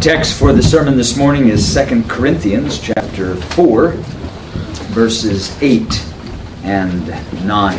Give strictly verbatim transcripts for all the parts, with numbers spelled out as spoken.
Text for the sermon this morning is Second Corinthians chapter four, verses eight and nine.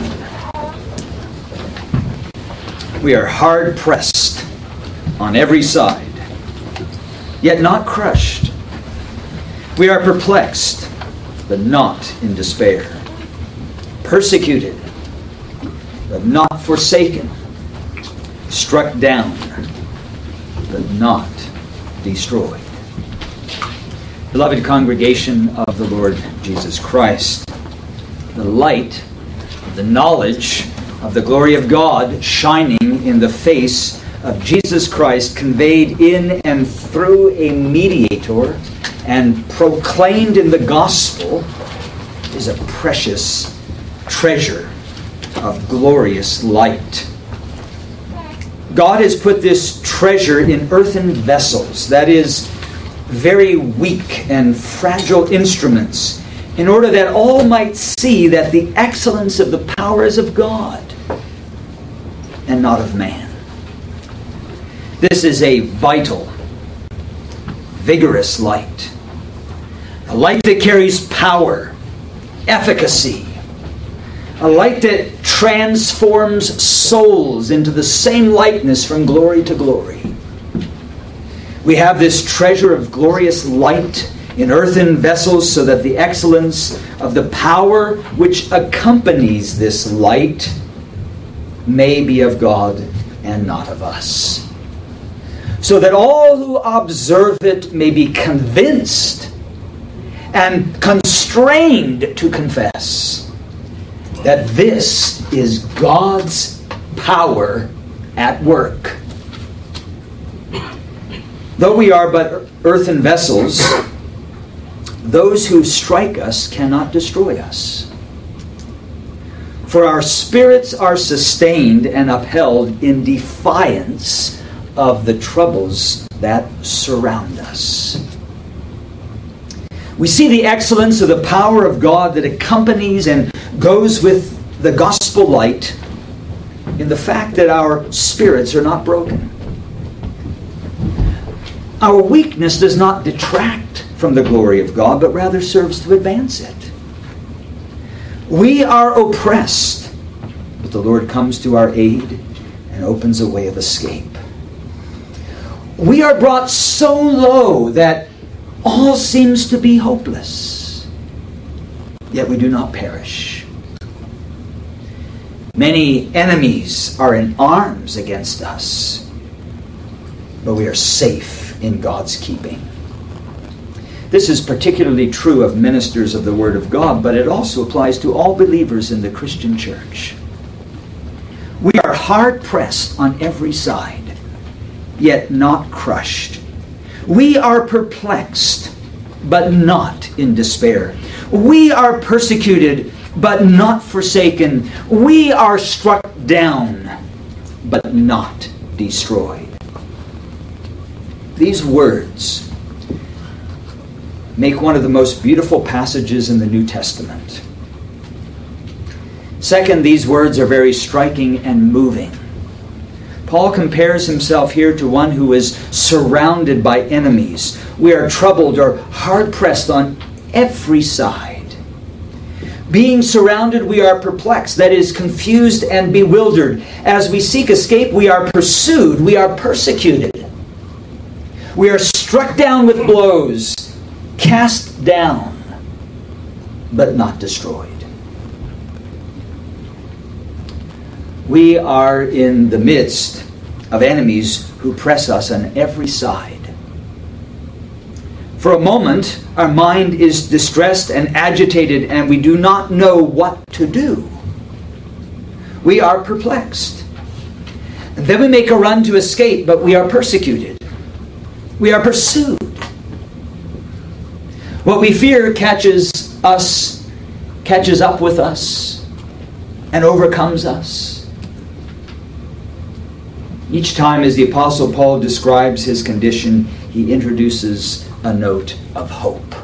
We are hard pressed on every side, yet not crushed. We are perplexed, but not in despair. Persecuted, but not forsaken. Struck down, but not destroyed. Beloved congregation of the Lord Jesus Christ, the light of the knowledge of the glory of God shining in the face of Jesus Christ, conveyed in and through a mediator and proclaimed in the gospel, is a precious treasure of glorious light. God has put this treasure in earthen vessels, that is, very weak and fragile instruments, in order that all might see that the excellence of the power is of God and not of man. This is a vital, vigorous light, a light that carries power, efficacy, a light that transforms souls into the same likeness from glory to glory. We have this treasure of glorious light in earthen vessels so that the excellence of the power which accompanies this light may be of God and not of us. So that all who observe it may be convinced and constrained to confess that this is God's power at work. Though we are but earthen vessels, those who strike us cannot destroy us. For our spirits are sustained and upheld in defiance of the troubles that surround us. We see the excellence of the power of God that accompanies and goes with the gospel light in the fact that our spirits are not broken. Our weakness does not detract from the glory of God, but rather serves to advance it. We are oppressed, but the Lord comes to our aid and opens a way of escape. We are brought so low that all seems to be hopeless, yet we do not perish. Many enemies are in arms against us, but we are safe in God's keeping. This is particularly true of ministers of the Word of God, but it also applies to all believers in the Christian church. We are hard pressed on every side, yet not crushed. We are perplexed, but not in despair. We are persecuted, but not forsaken. We are struck down, but not destroyed. These words make one of the most beautiful passages in the New Testament. Second, these words are very striking and moving. Paul compares himself here to one who is surrounded by enemies. We are troubled or hard-pressed on every side. Being surrounded, we are perplexed, that is, confused and bewildered. As we seek escape, we are pursued, we are persecuted. We are struck down with blows, cast down, but not destroyed. We are in the midst of enemies who press us on every side. For a moment, our mind is distressed and agitated, and we do not know what to do. We are perplexed. And then we make a run to escape, but we are persecuted. We are pursued. What we fear catches us, catches up with us, and overcomes us. Each time as the Apostle Paul describes his condition, he introduces a note of hope.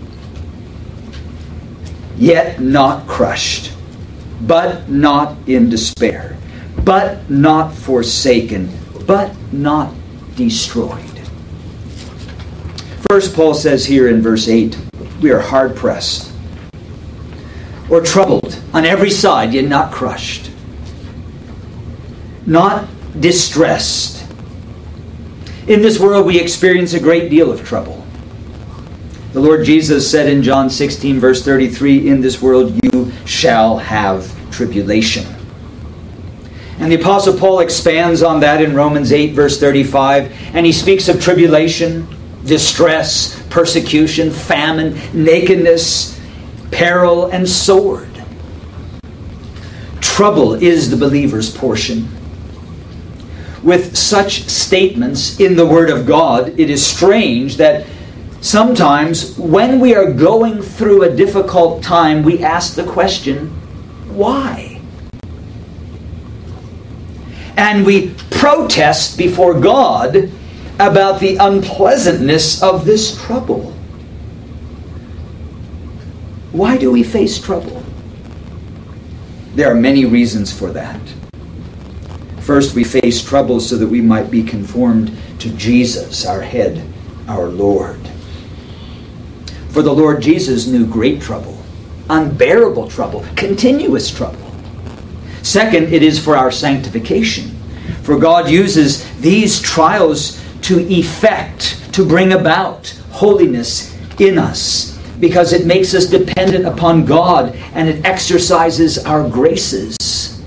Yet not crushed, but not in despair, but not forsaken, but not destroyed. First, Paul says here in verse eight, we are hard pressed or troubled on every side, yet not crushed. Not distressed. In this world we experience a great deal of trouble. The Lord Jesus said in John sixteen, verse thirty-three, in this world you shall have tribulation. And the Apostle Paul expands on that in Romans eight, verse thirty-five, and he speaks of tribulation, distress, persecution, famine, nakedness, peril, and sword. Trouble is the believer's portion. With such statements in the Word of God, it is strange that sometimes when we are going through a difficult time, we ask the question, why? And we protest before God about the unpleasantness of this trouble. Why do we face trouble? There are many reasons for that. First, we face trouble so that we might be conformed to Jesus, our head, our Lord. For the Lord Jesus knew great trouble, unbearable trouble, continuous trouble. Second, it is for our sanctification. For God uses these trials to effect, to bring about holiness in us, because it makes us dependent upon God and it exercises our graces.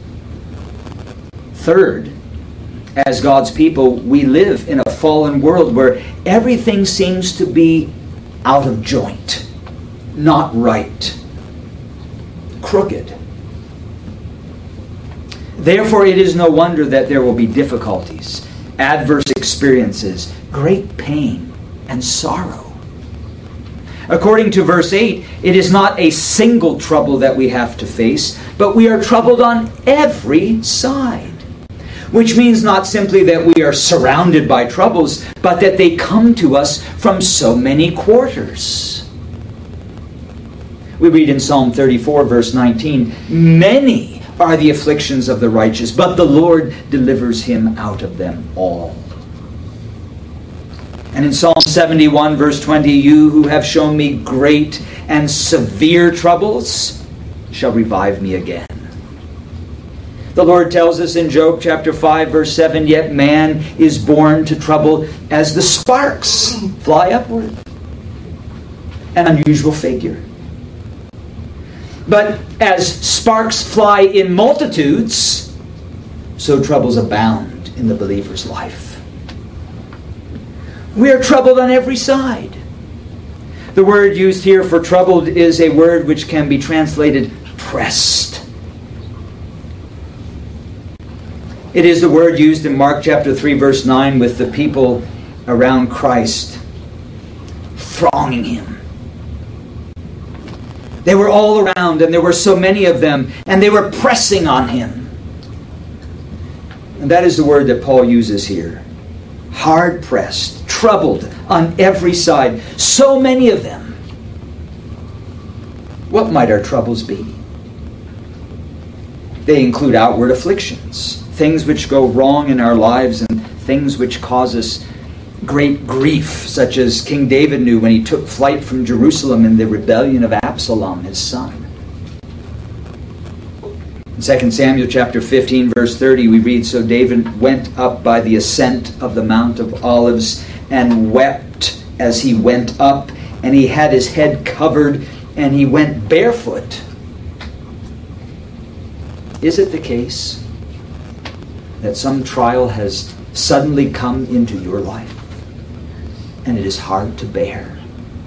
Third, as God's people, we live in a fallen world where everything seems to be out of joint, not right, crooked. Therefore, it is no wonder that there will be difficulties, adverse experiences, great pain, and sorrow. According to verse eight, it is not a single trouble that we have to face, but we are troubled on every side. Which means not simply that we are surrounded by troubles, but that they come to us from so many quarters. We read in Psalm thirty-four, verse nineteen, many are the afflictions of the righteous, but the Lord delivers him out of them all. And in Psalm seventy-one, verse twenty, you who have shown me great and severe troubles shall revive me again. The Lord tells us in Job chapter five, verse seven, yet man is born to trouble as the sparks fly upward. An unusual figure. But as sparks fly in multitudes, so troubles abound in the believer's life. We are troubled on every side. The word used here for troubled is a word which can be translated pressed. It is the word used in Mark chapter three, verse nine, with the people around Christ thronging him. They were all around, and there were so many of them, and they were pressing on him. And that is the word that Paul uses here. Hard pressed, troubled on every side. So many of them. What might our troubles be? They include outward afflictions, things which go wrong in our lives and things which cause us great grief, such as King David knew when he took flight from Jerusalem in the rebellion of Absalom, his son. In Second Samuel chapter fifteen, verse thirty, we read, so David went up by the ascent of the Mount of Olives and wept as he went up, and he had his head covered, and he went barefoot. Is it the case that some trial has suddenly come into your life and it is hard to bear?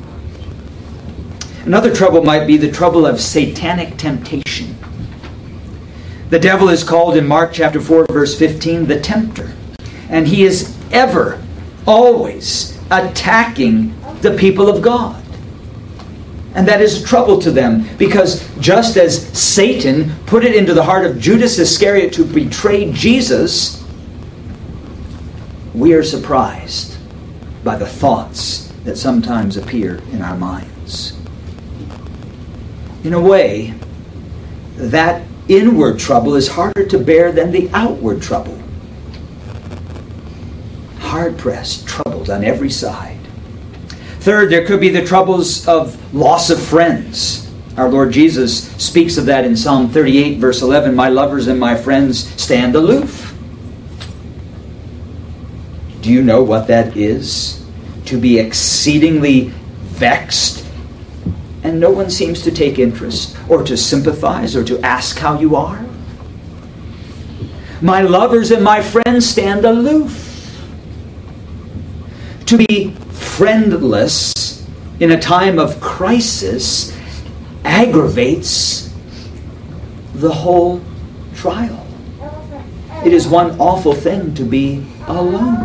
Another trouble might be the trouble of satanic temptation. The devil is called in Mark chapter four, verse fifteen, the tempter. And he is ever, always attacking the people of God. And that is a trouble to them, because just as Satan put it into the heart of Judas Iscariot to betray Jesus, we are surprised by the thoughts that sometimes appear in our minds. In a way, that inward trouble is harder to bear than the outward trouble. Hard-pressed, troubled on every side. Third, there could be the troubles of loss of friends. Our Lord Jesus speaks of that in Psalm thirty-eight, verse eleven. My lovers and my friends stand aloof. Do you know what that is? To be exceedingly vexed, and no one seems to take interest, or to sympathize, or to ask how you are. My lovers and my friends stand aloof. To be friendless in a time of crisis aggravates the whole trial. It is one awful thing to be alone.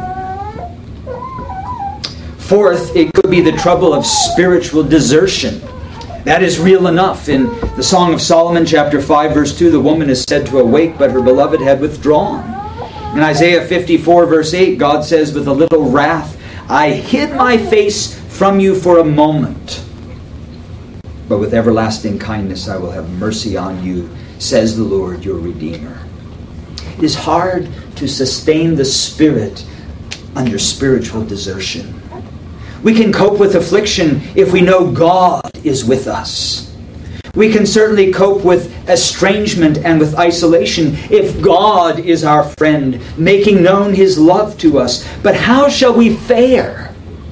Fourth, it could be the trouble of spiritual desertion. That is real enough. In the Song of Solomon, chapter five, verse two, the woman is said to awake, but her beloved had withdrawn. In Isaiah fifty-four, verse eight, God says, with a little wrath, I hid my face from you for a moment, but with everlasting kindness I will have mercy on you, says the Lord your Redeemer. It is hard to sustain the spirit under spiritual desertion. We can cope with affliction if we know God is with us. We can certainly cope with estrangement and with isolation if God is our friend, making known His love to us. But how shall we fare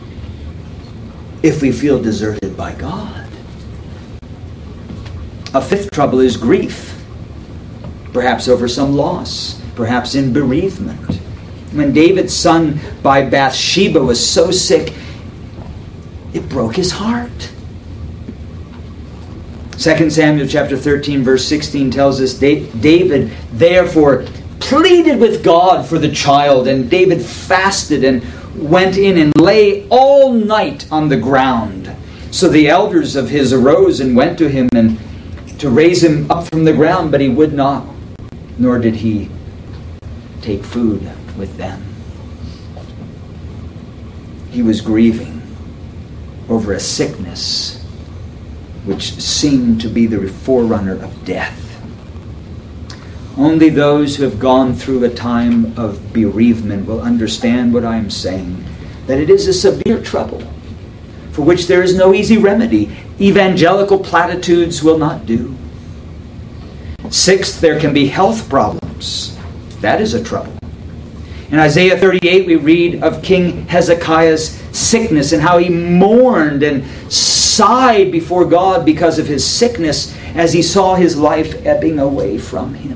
if we feel deserted by God? A fifth trouble is grief, perhaps over some loss, perhaps in bereavement. When David's son by Bathsheba was so sick, it broke his heart. Second Samuel chapter thirteen, verse sixteen tells us, David therefore pleaded with God for the child, and David fasted and went in and lay all night on the ground. So the elders of his arose and went to him and to raise him up from the ground, but he would not, nor did he take food with them. He was grieving over a sickness which seemed to be the forerunner of death. Only those who have gone through a time of bereavement will understand what I am saying, that it is a severe trouble for which there is no easy remedy. Evangelical platitudes will not do. Sixth, there can be health problems. That is a trouble. In Isaiah thirty-eight, we read of King Hezekiah's sickness and how he mourned and sighed before God because of his sickness as he saw his life ebbing away from him.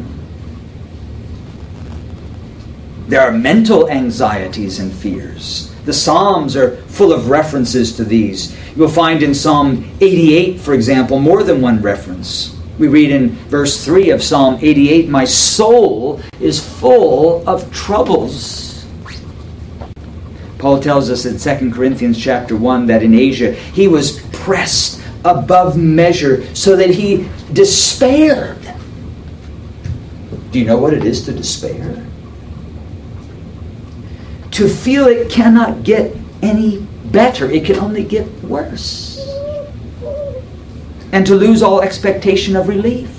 There are mental anxieties and fears. The Psalms are full of references to these. You will find in Psalm eighty-eight, for example, more than one reference. We read in verse three of Psalm eighty-eight, my soul is full of troubles. Paul tells us in Second Corinthians chapter one that in Asia he was pressed above measure so that he despaired. Do you know what it is to despair? To feel it cannot get any better. It can only get worse. And to lose all expectation of relief.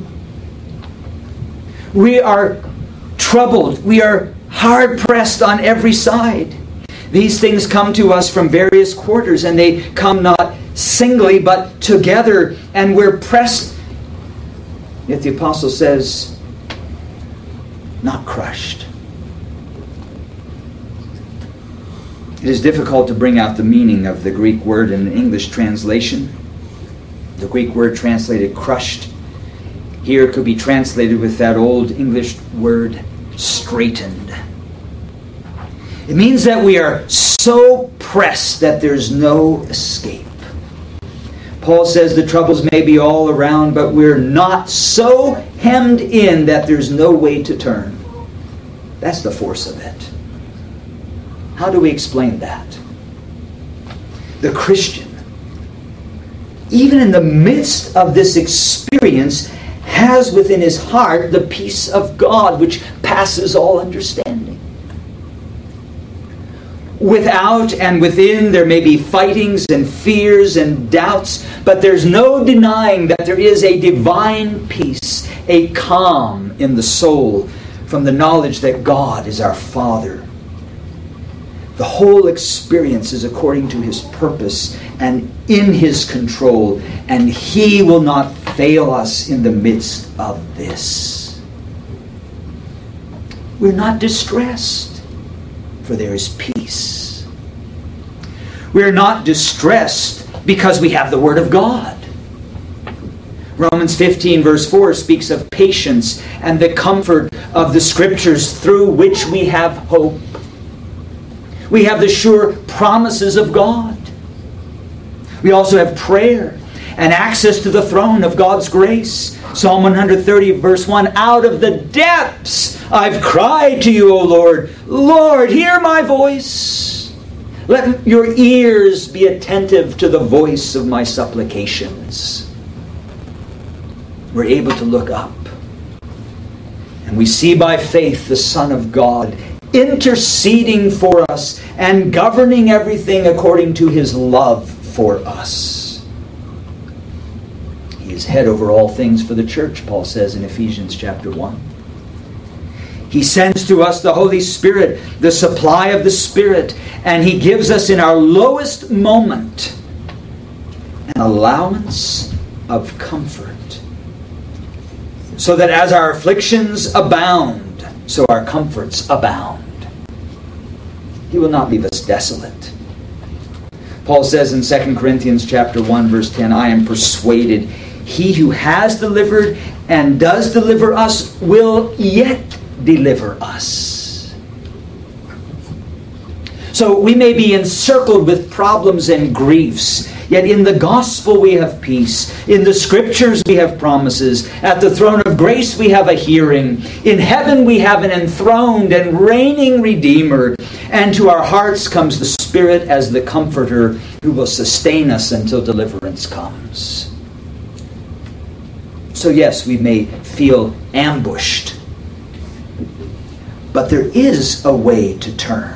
We are troubled. We are hard-pressed on every side. These things come to us from various quarters, and they come not singly, but together, and we're pressed. Yet the apostle says, not crushed. It is difficult to bring out the meaning of the Greek word in the English translation. The Greek word translated crushed here could be translated with that old English word straitened. It means that we are so pressed that there's no escape. Paul says the troubles may be all around, but we're not so hemmed in that there's no way to turn. That's the force of it. How do we explain that? The Christian, even in the midst of this experience, has within his heart the peace of God which passes all understanding. Without and within there may be fightings and fears and doubts, but there's no denying that there is a divine peace, a calm in the soul from the knowledge that God is our Father. The whole experience is according to His purpose and in His control, and He will not fail us in the midst of this. We're not distressed, for there is peace. We're not distressed because we have the Word of God. Romans fifteen verse four speaks of patience and the comfort of the Scriptures through which we have hope. We have the sure promises of God. We also have prayer and access to the throne of God's grace. Psalm one thirty verse one, out of the depths I've cried to you, O Lord. Lord, hear my voice. Let your ears be attentive to the voice of my supplications. We're able to look up, and we see by faith the Son of God interceding for us and governing everything according to His love for us. He is head over all things for the church, Paul says in Ephesians chapter one. He sends to us the Holy Spirit, the supply of the Spirit, and He gives us in our lowest moment an allowance of comfort, so that as our afflictions abound, so our comforts abound. He will not leave us desolate. Paul says in Second Corinthians chapter one, verse ten, I am persuaded He who has delivered and does deliver us will yet deliver us. So we may be encircled with problems and griefs, yet in the gospel we have peace. In the Scriptures we have promises. At the throne of grace we have a hearing. In heaven we have an enthroned and reigning Redeemer. And to our hearts comes the Spirit as the Comforter who will sustain us until deliverance comes. So yes, we may feel ambushed, but there is a way to turn.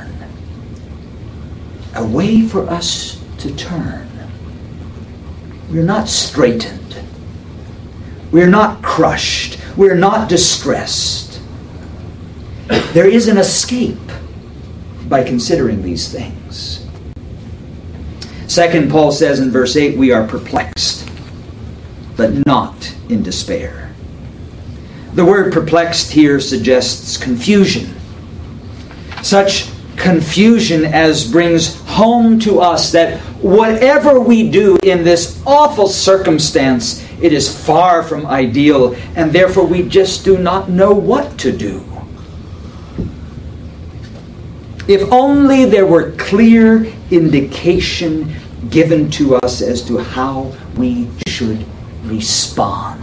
A way for us to turn. We're not straitened. We're not crushed. We're not distressed. There is an escape by considering these things. Second, Paul says in verse eight, we are perplexed, but not in despair. The word perplexed here suggests confusion. Such confusion as brings home to us that whatever we do in this awful circumstance, it is far from ideal, and therefore we just do not know what to do. If only there were clear indication given to us as to how we should respond.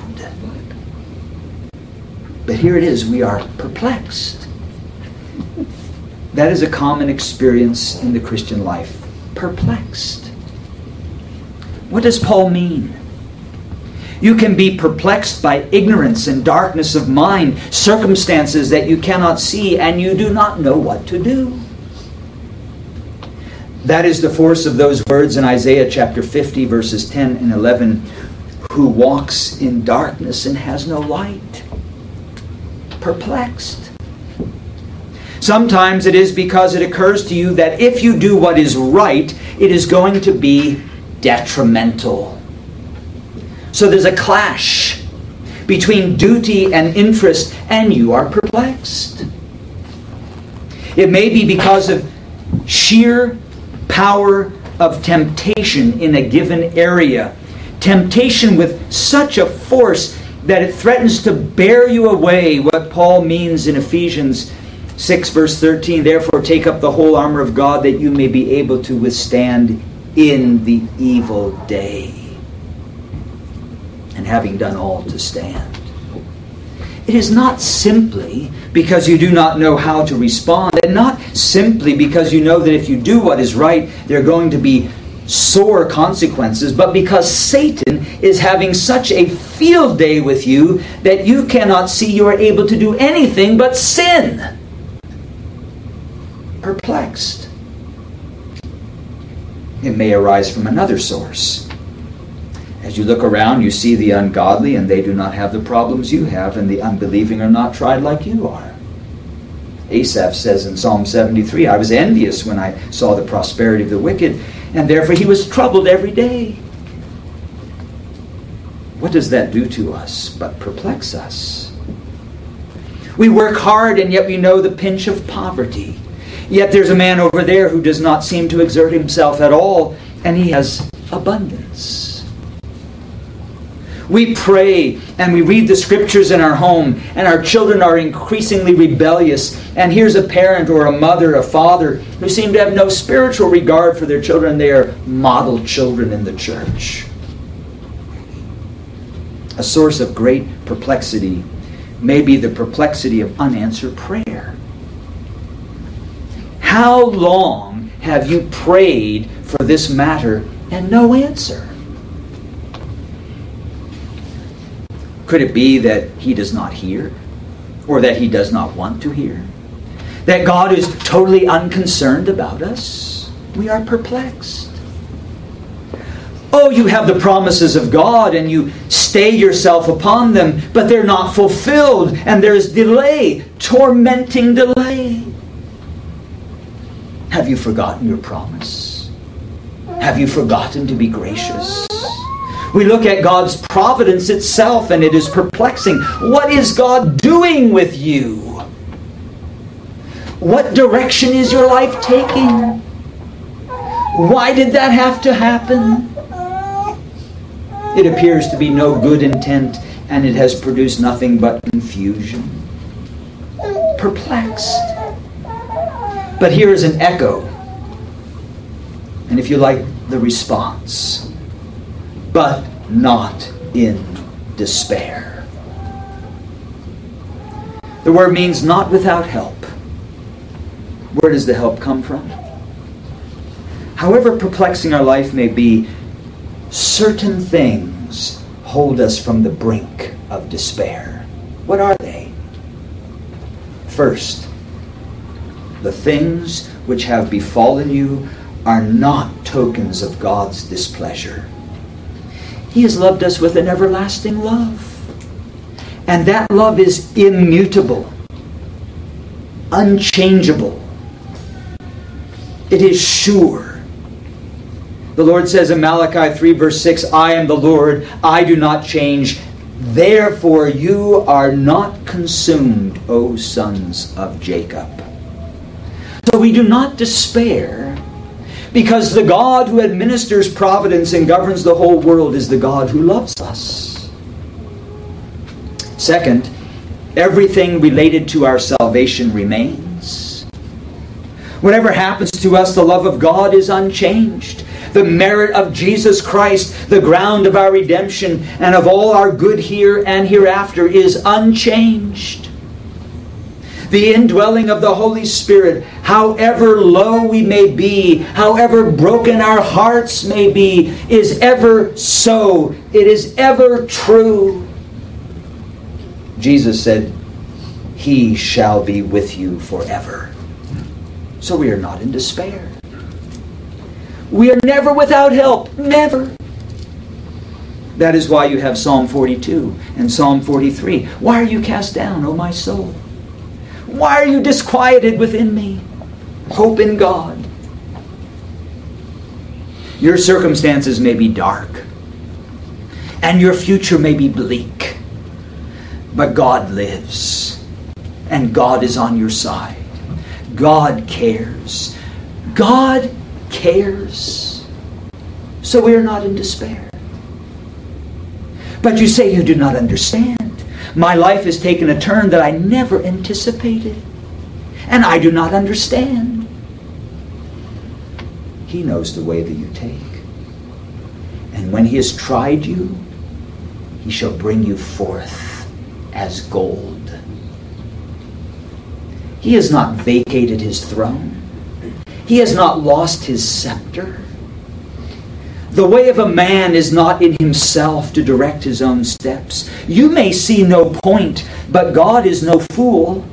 But here it is, we are perplexed. That is a common experience in the Christian life. Perplexed. What does Paul mean? You can be perplexed by ignorance and darkness of mind, circumstances that you cannot see, and you do not know what to do. That is the force of those words in Isaiah chapter fifty, verses ten and eleven, who walks in darkness and has no light. Perplexed. Sometimes it is because it occurs to you that if you do what is right, it is going to be detrimental. So there's a clash between duty and interest, and you are perplexed. It may be because of sheer power of temptation in a given area. Temptation with such a force that it threatens to bear you away, what Paul means in Ephesians six verse thirteen, therefore take up the whole armor of God that you may be able to withstand in the evil day. And having done all to stand. It is not simply because you do not know how to respond, and not simply because you know that if you do what is right, there are going to be sore consequences, but because Satan is having such a field day with you that you cannot see you are able to do anything but sin. Perplexed. It may arise from another source. As you look around, you see the ungodly, and they do not have the problems you have, and the unbelieving are not tried like you are. Asaph says in Psalm seventy-three, I was envious when I saw the prosperity of the wicked, and therefore he was troubled every day. What does that do to us but perplex us? We work hard, and yet we know the pinch of poverty. Yet there's a man over there who does not seem to exert himself at all, and he has abundance. We pray and we read the scriptures in our home, and our children are increasingly rebellious. And here's a parent or a mother, a father, who seem to have no spiritual regard for their children. They are model children in the church. A source of great perplexity may be the perplexity of unanswered prayer. How long have you prayed for this matter and no answer? Could it be that he does not hear? Or that he does not want to hear? That God is totally unconcerned about us? We are perplexed. Oh, you have the promises of God and you stay yourself upon them, but they're not fulfilled, and there's delay, tormenting delay. Have you forgotten your promise? Have you forgotten to be gracious? We look at God's providence itself, and it is perplexing. What is God doing with you? What direction is your life taking? Why did that have to happen? It appears to be no good intent, and it has produced nothing but confusion. Perplexed. But here is an echo, and if you like, the response. But not in despair. The word means not without help. Where does the help come from? However perplexing our life may be, certain things hold us from the brink of despair. What are they? First, the things which have befallen you are not tokens of God's displeasure. He has loved us with an everlasting love. And that love is immutable, unchangeable. It is sure. The Lord says in Malachi three verse six, I am the Lord, I do not change. Therefore you are not consumed, O sons of Jacob. So we do not despair, because the God who administers providence and governs the whole world is the God who loves us. Second, everything related to our salvation remains. Whatever happens to us, the love of God is unchanged. The merit of Jesus Christ, the ground of our redemption and of all our good here and hereafter, is unchanged. The indwelling of the Holy Spirit, however low we may be, however broken our hearts may be, is ever so. It is ever true. Jesus said, He shall be with you forever. So we are not in despair. We are never without help. Never. That is why you have Psalm forty-two and Psalm forty-three. Why are you cast down, O my soul? Why are you disquieted within me? Hope in God. Your circumstances may be dark, and your future may be bleak, but God lives, and God is on your side. God cares. God cares. So we are not in despair. But you say you do not understand. My life has taken a turn that I never anticipated, and I do not understand. He knows the way that you take. And when He has tried you, He shall bring you forth as gold. He has not vacated His throne. He has not lost His scepter. The way of a man is not in himself to direct his own steps. You may see no point, but God is no fool.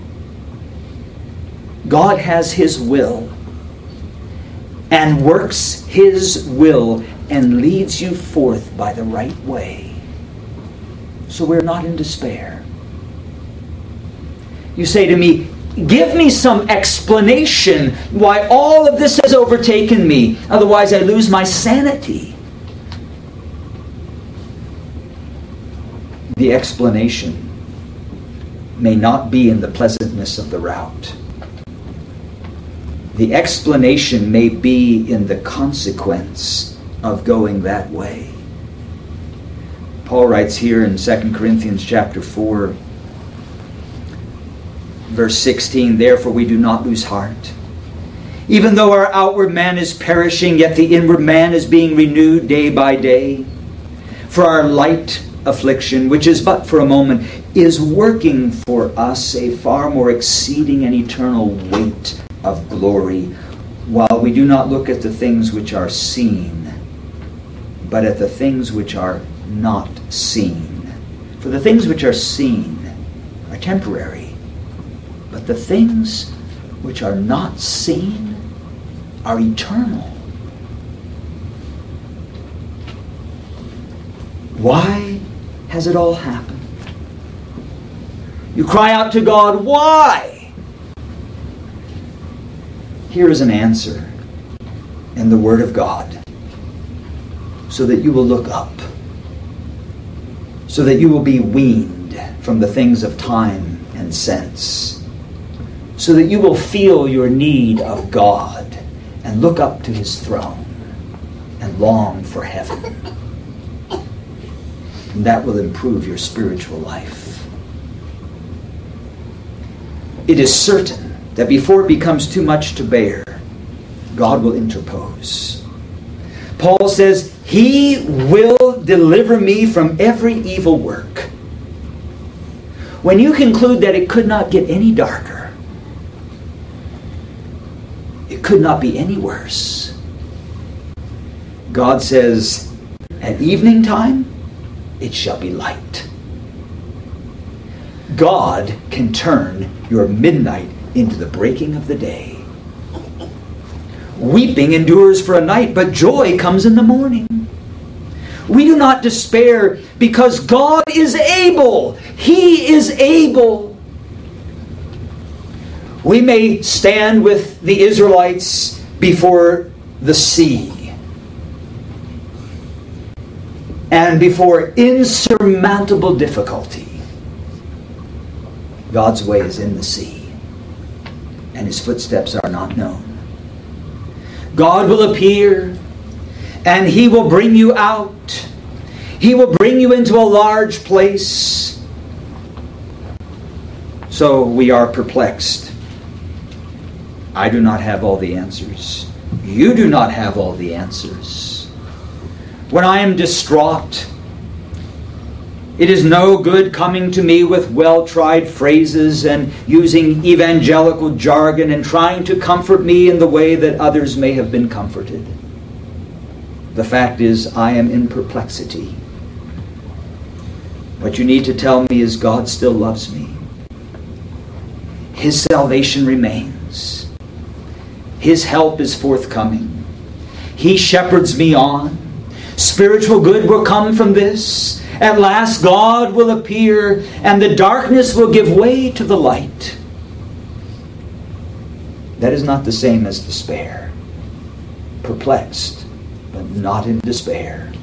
God has His will and works His will and leads you forth by the right way. So we're not in despair. You say to me, Give me some explanation why all of this has overtaken me. Otherwise I lose my sanity. The explanation may not be in the pleasantness of the route. The explanation may be in the consequence of going that way. Paul writes here in Second Corinthians chapter four, verse sixteen, "Therefore we do not lose heart. Even though our outward man is perishing, yet the inward man is being renewed day by day. For our light affliction, which is but for a moment, is working for us a far more exceeding and eternal weight of glory, while we do not look at the things which are seen, but at the things which are not seen. For the things which are seen are temporary, but the things which are not seen are eternal." Why has it all happened? You cry out to God, why? Here is an answer in the Word of God, so that you will look up, so that you will be weaned from the things of time and sense, so that you will feel your need of God and look up to His throne and long for heaven. And that will improve your spiritual life. It is certain that before it becomes too much to bear, God will interpose. Paul says, "He will deliver me from every evil work." When you conclude that it could not get any darker, it could not be any worse, God says, "At evening time, it shall be light." God can turn your midnight into the breaking of the day. Weeping endures for a night, but joy comes in the morning. We do not despair because God is able. He is able. We may stand with the Israelites before the sea and before insurmountable difficulty. God's way is in the sea, and His footsteps are not known. God will appear, and He will bring you out. He will bring you into a large place. So we are perplexed. I do not have all the answers. You do not have all the answers. When I am distraught, it is no good coming to me with well-tried phrases and using evangelical jargon and trying to comfort me in the way that others may have been comforted. The fact is, I am in perplexity. What you need to tell me is God still loves me. His salvation remains. His help is forthcoming. He shepherds me on. Spiritual good will come from this. At last God will appear, and the darkness will give way to the light. That is not the same as despair. Perplexed, but not in despair.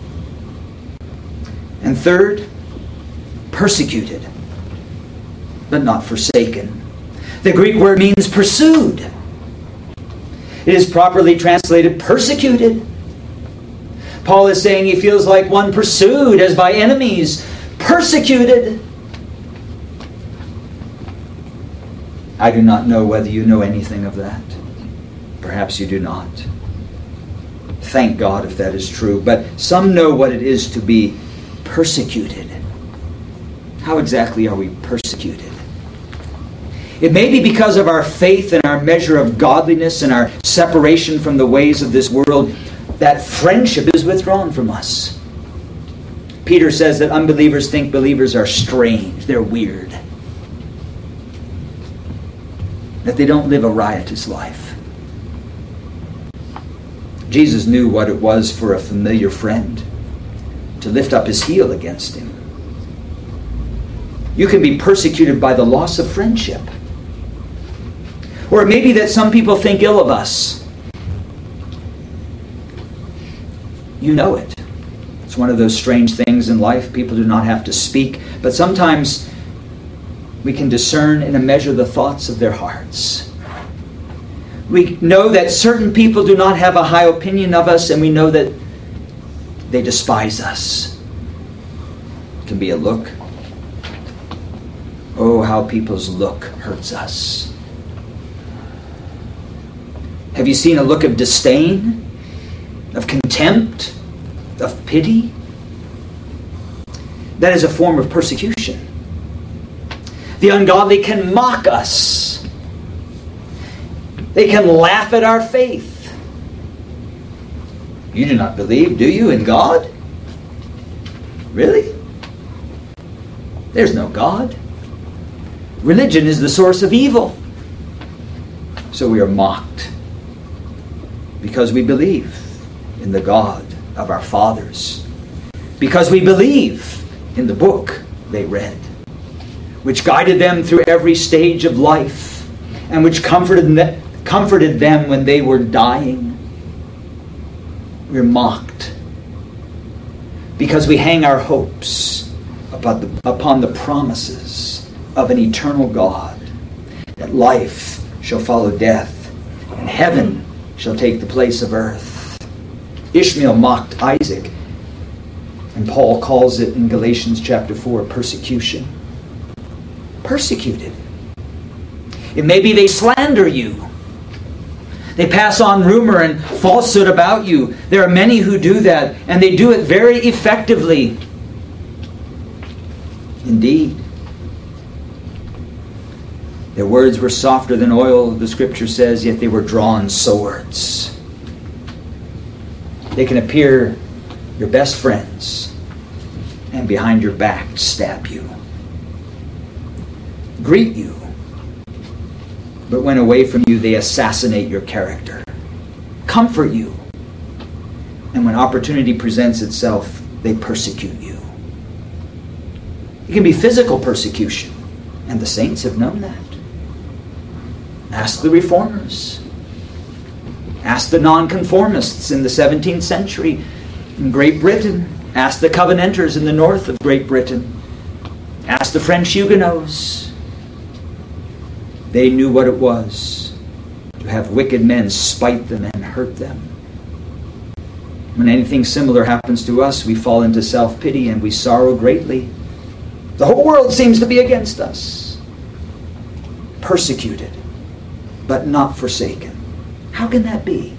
And third, persecuted, but not forsaken. The Greek word means pursued. It is properly translated persecuted. Paul is saying he feels like one pursued as by enemies, persecuted. I do not know whether you know anything of that. Perhaps you do not. Thank God if that is true. But some know what it is to be persecuted. How exactly are we persecuted? It may be because of our faith and our measure of godliness and our separation from the ways of this world that friendship is withdrawn from us. Peter says that unbelievers think believers are strange, they're weird, that they don't live a riotous life. Jesus knew what it was for a familiar friend to lift up his heel against him. You can be persecuted by the loss of friendship. Or it may be that some people think ill of us. You know it. It's one of those strange things in life. People do not have to speak, but sometimes we can discern in a measure the thoughts of their hearts. We know that certain people do not have a high opinion of us, and we know that they despise us. It can be a look. Oh, how people's look hurts us. Have you seen a look of disdain, of contempt, of pity? That is a form of persecution. The ungodly can mock us. They can laugh at our faith. You do not believe, do you, in God? Really? There's no God. Religion is the source of evil. So we are mocked because we believe in the God of our fathers. Because we believe in the book they read, which guided them through every stage of life and which comforted them, comforted them when they were dying. We're mocked because we hang our hopes upon the, upon the promises of an eternal God, that life shall follow death and heaven shall take the place of earth. Ishmael mocked Isaac, and Paul calls it in Galatians chapter four persecution. Persecuted. It may be they slander you. They pass on rumor and falsehood about you. There are many who do that, and they do it very effectively. Indeed. Their words were softer than oil, the scripture says, yet they were drawn swords. They can appear your best friends and behind your back stab you, greet you, but when away from you they assassinate your character, comfort you, and when opportunity presents itself they persecute you. It can be physical persecution, and the saints have known that. Ask the reformers. Ask the nonconformists in the seventeenth century in Great Britain. Ask the Covenanters in the north of Great Britain. Ask the French Huguenots. They knew what it was to have wicked men spite them and hurt them. When anything similar happens to us, we fall into self-pity and we sorrow greatly. The whole world seems to be against us. Persecuted, but not forsaken. How can that be?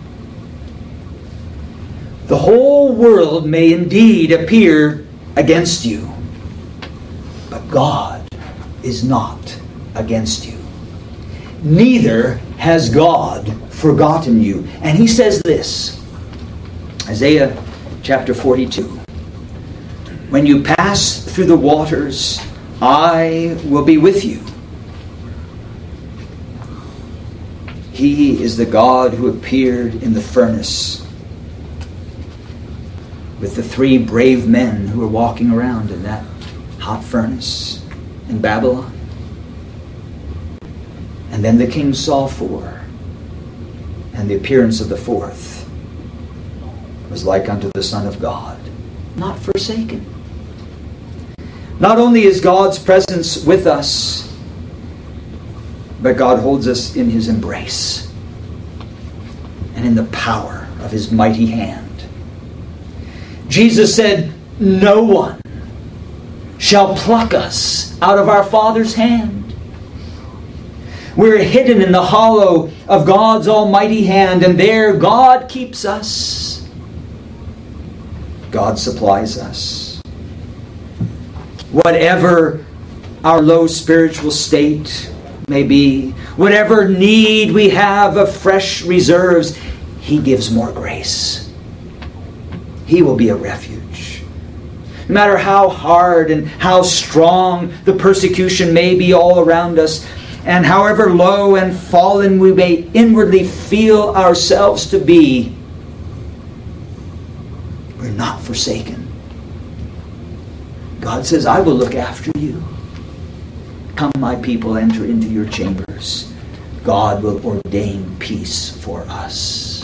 The whole world may indeed appear against you, but God is not against you. Neither has God forgotten you. And he says this, Isaiah chapter forty-two. When you pass through the waters, I will be with you. He is the God who appeared in the furnace with the three brave men who were walking around in that hot furnace in Babylon. And then the king saw four, and the appearance of the fourth was like unto the Son of God, not forsaken. Not only is God's presence with us, but God holds us in his embrace and in the power of his mighty hand. Jesus said, no one shall pluck us out of our Father's hand. We're hidden in the hollow of God's almighty hand, and there God keeps us. God supplies us. Whatever our low spiritual state may be, whatever need we have of fresh reserves, he gives more grace. He will be a refuge. No matter how hard and how strong the persecution may be all around us, and however low and fallen we may inwardly feel ourselves to be, we're not forsaken. God says, I will look after you. Come, my people, enter into your chambers. God will ordain peace for us.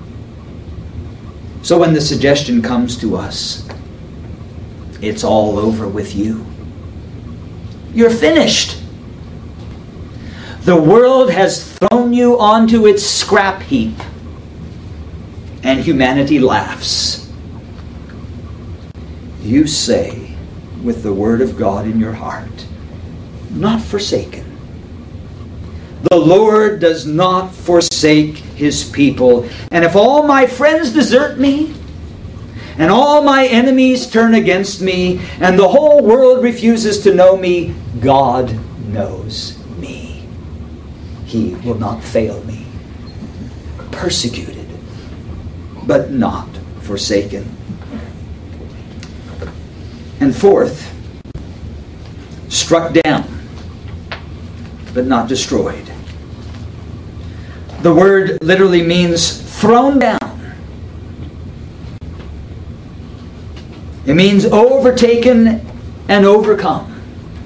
So when the suggestion comes to us, it's all over with you, you're finished. The world has thrown you onto its scrap heap, and humanity laughs. You say, with the word of God in your heart, not forsaken. The Lord does not forsake His people. And if all my friends desert me, and all my enemies turn against me, and the whole world refuses to know me, God knows me. He will not fail me. Persecuted, but not forsaken. And fourth, struck down, but not destroyed. The word literally means thrown down. It means overtaken and overcome.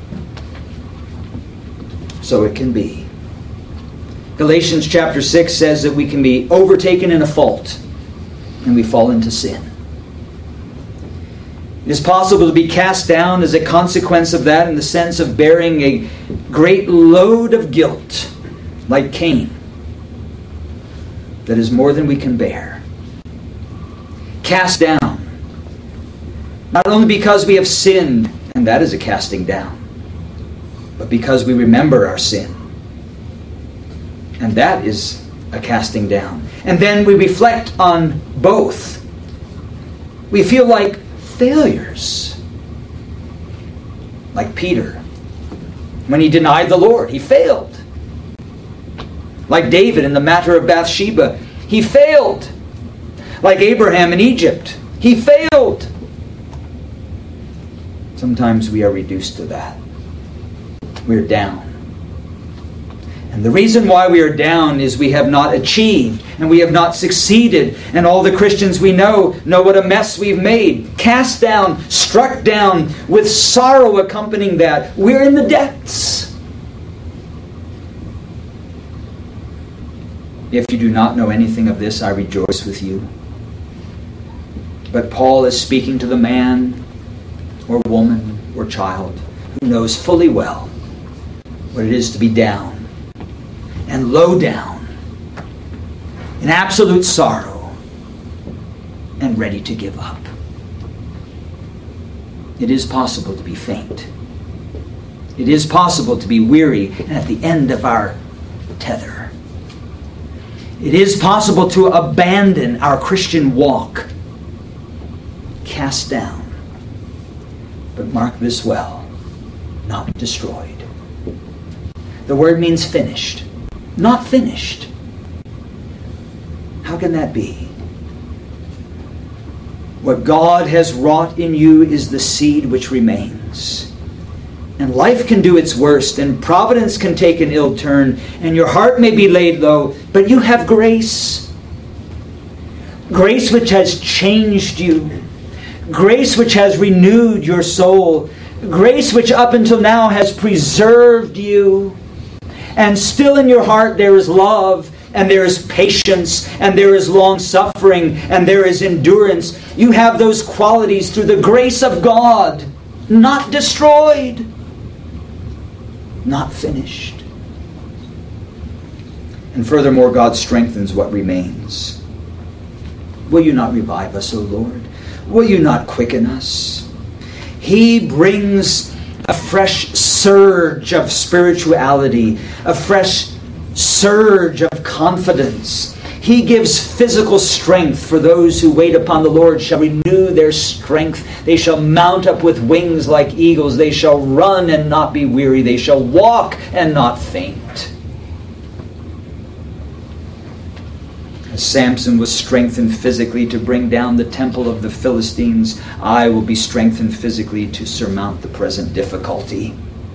So it can be. Galatians chapter six says that we can be overtaken in a fault and we fall into sin. It is possible to be cast down as a consequence of that in the sense of bearing a great load of guilt, like Cain, that is more than we can bear. Cast down, not only because we have sinned, and that is a casting down, but because we remember our sin, and that is a casting down. And then we reflect on both. We feel like failures. Like Peter. When he denied the Lord, he failed. Like David in the matter of Bathsheba, he failed. Like Abraham in Egypt, he failed. Sometimes we are reduced to that. We're down. And the reason why we are down is we have not achieved and we have not succeeded. And all the Christians we know know what a mess we've made. Cast down, struck down, with sorrow accompanying that. We're in the depths. If you do not know anything of this, I rejoice with you. But Paul is speaking to the man or woman or child who knows fully well what it is to be down and low down in absolute sorrow and ready to give up. It is possible to be faint. It is possible to be weary and at the end of our tether. It is possible to abandon our Christian walk, cast down. But mark this well, not destroyed. The word means finished, not finished. How can that be? What God has wrought in you is the seed which remains. And life can do its worst, and providence can take an ill turn, and your heart may be laid low, but you have grace. Grace which has changed you. Grace which has renewed your soul. Grace which up until now has preserved you. And still in your heart there is love, and there is patience, and there is long suffering, and there is endurance. You have those qualities through the grace of God, not destroyed, not finished. And furthermore, God strengthens what remains. Will you not revive us, O Lord? Will you not quicken us? He brings a fresh surge of spirituality, a fresh surge of confidence. He gives physical strength for those who wait upon the Lord shall renew their strength. They shall mount up with wings like eagles. They shall run and not be weary. They shall walk and not faint. As Samson was strengthened physically to bring down the temple of the Philistines, I will be strengthened physically to surmount the present difficulty.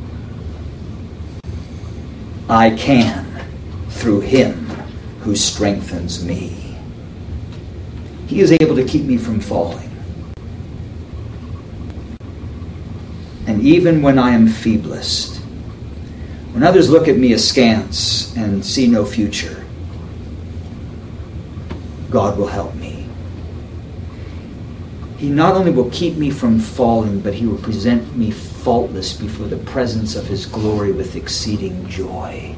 I can through Him who strengthens me. He is able to keep me from falling. And even when I am feeblest, When others look at me askance and see no future, God will help me. He not only will keep me from falling, but he will present me faultless before the presence of his glory with exceeding joy.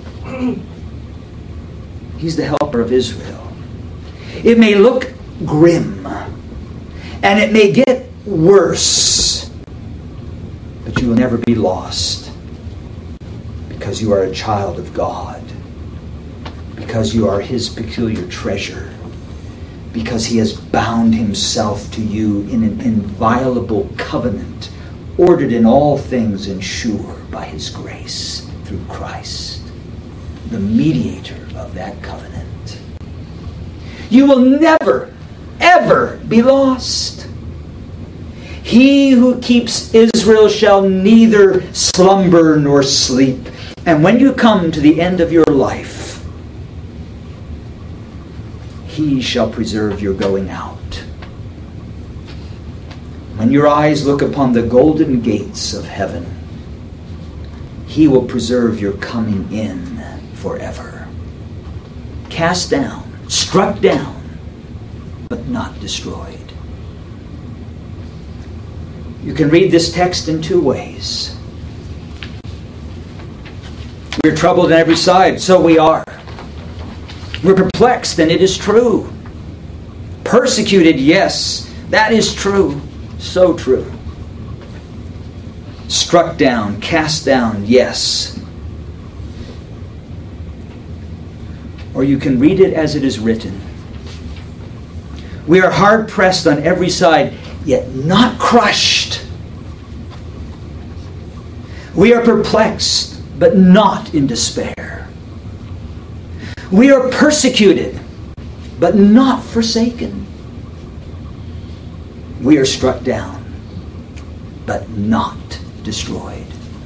He's the helper of Israel. It may look grim, and it may get worse, but you will never be lost, because you are a child of God, because you are his peculiar treasure, because he has bound himself to you in an inviolable covenant, ordered in all things and sure by his grace through Christ, the mediator of that covenant. You will never, ever be lost. He who keeps Israel shall neither slumber nor sleep. And when you come to the end of your life, he shall preserve your going out. When your eyes look upon the golden gates of heaven, he will preserve your coming in forever. Cast down, struck down, but not destroyed. You can read this text in two ways. We're troubled on every side, so we are. We're perplexed, and it is true. Persecuted, yes, that is true. So true. Struck down, cast down, yes. Or you can read it as it is written. We are hard pressed on every side, yet not crushed. We are perplexed, but not in despair. We are persecuted, but not forsaken. We are struck down, but not destroyed.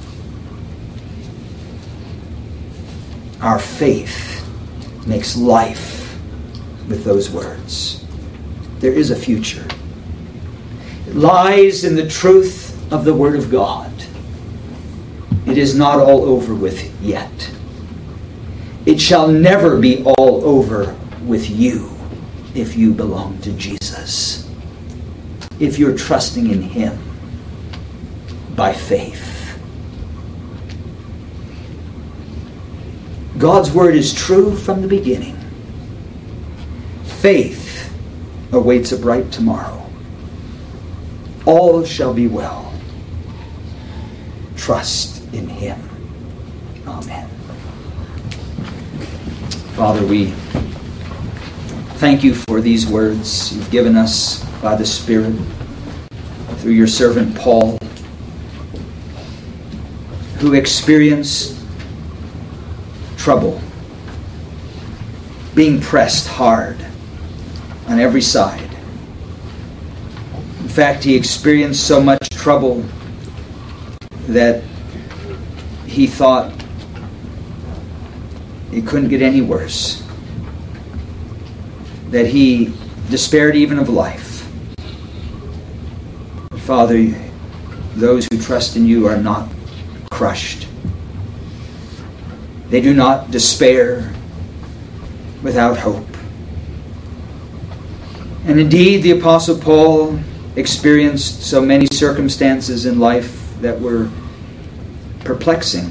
Our faith makes life with those words. There is a future. It lies in the truth of the Word of God. It is not all over with yet. It shall never be all over with you if you belong to Jesus. If you're trusting in him by faith. God's word is true from the beginning. Faith awaits a bright tomorrow. All shall be well. Trust in him. Amen. Father, we thank you for these words you've given us by the Spirit through your servant Paul, who experienced trouble, being pressed hard on every side. In fact, he experienced so much trouble that he thought it couldn't get any worse, that he despaired even of life. Father, those who trust in you are not crushed. They do not despair without hope. And indeed, the Apostle Paul experienced so many circumstances in life that were perplexing.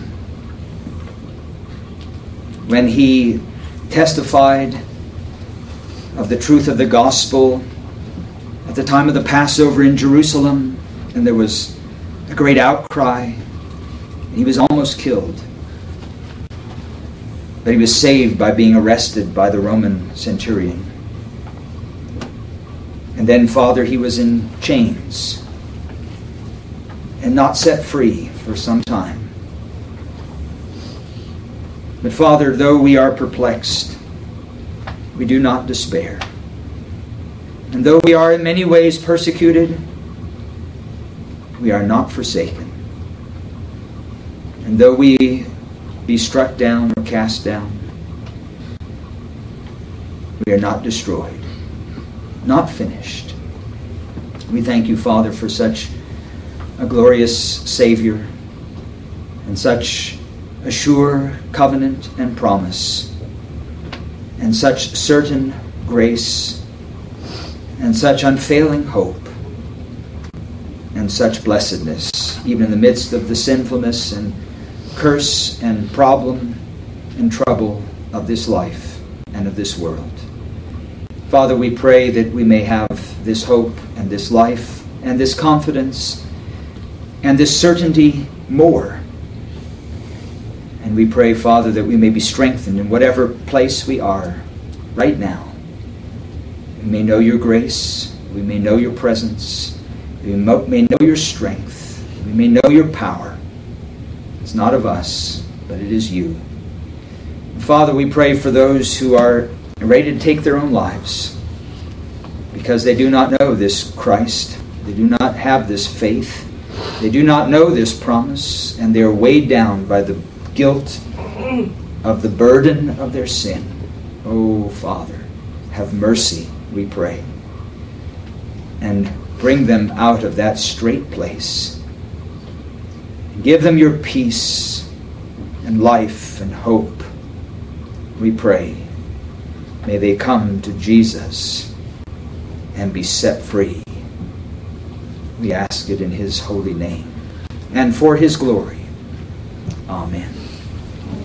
When he testified of the truth of the gospel at the time of the Passover in Jerusalem, and there was a great outcry, and he was almost killed. But he was saved by being arrested by the Roman centurion. And then, Father, he was in chains and not set free for some time. But Father, though we are perplexed, we do not despair. And though we are in many ways persecuted, we are not forsaken. And though we be struck down or cast down, we are not destroyed, not finished. We thank you, Father, for such a glorious Savior and such a sure covenant and promise, and such certain grace, and such unfailing hope, and such blessedness, even in the midst of the sinfulness and curse and problem and trouble of this life and of this world. Father, we pray that we may have this hope and this life and this confidence and this certainty more. And we pray, Father, that we may be strengthened in whatever place we are right now. We may know your grace. We may know your presence. We may know your strength. We may know your power. It's not of us, but it is you. Father, we pray for those who are ready to take their own lives because they do not know this Christ. They do not have this faith. They do not know this promise, and they are weighed down by the guilt of the burden of their sin. Oh, Father, have mercy, we pray, and bring them out of that straight place. Give them your peace and life and hope, we pray. May they come to Jesus and be set free. We ask it in his holy name and for his glory. Amen.